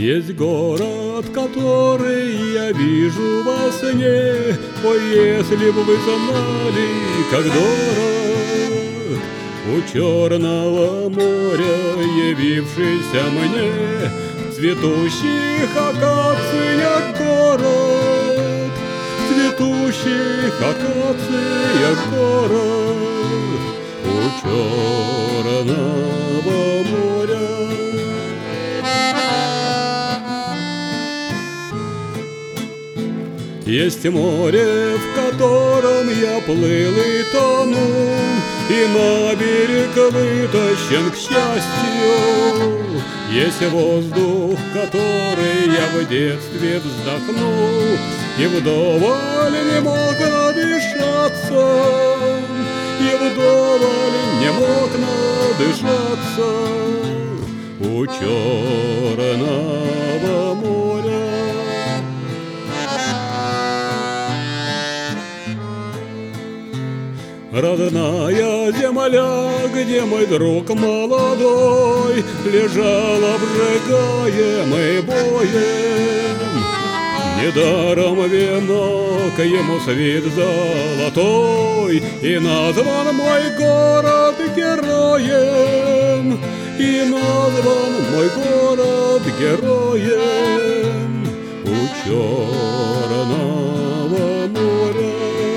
Есть город, который я вижу во сне. Ой, если бы вы знали, как дорог у Черного моря явившийся мне в цветущих акациях город, в цветущих акациях город у Черного моря. Есть море, в котором я плыл и тонул, и на берег вытащен, к счастью. Есть воздух, который я в детстве вздохнул, и вдоволь не мог надышаться, и вдоволь не мог надышаться у Черного моря. Родная земля, где мой друг молодой лежал обжигаемый боем. Недаром венок ему свит золотой, и назван мой город героем, и назван мой город героем у Черного моря.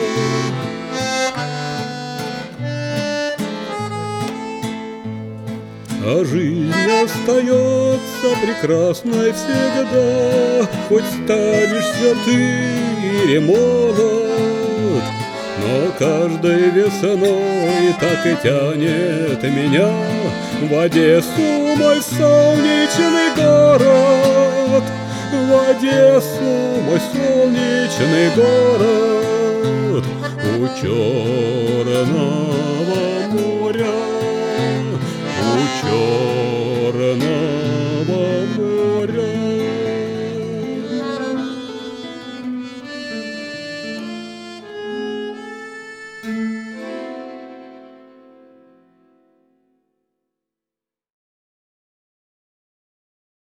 А жизнь остается прекрасной всегда, хоть станешься ты и молод. Но каждой весной так и тянет меня в Одессу, мой солнечный город, в Одессу, мой солнечный город у Черного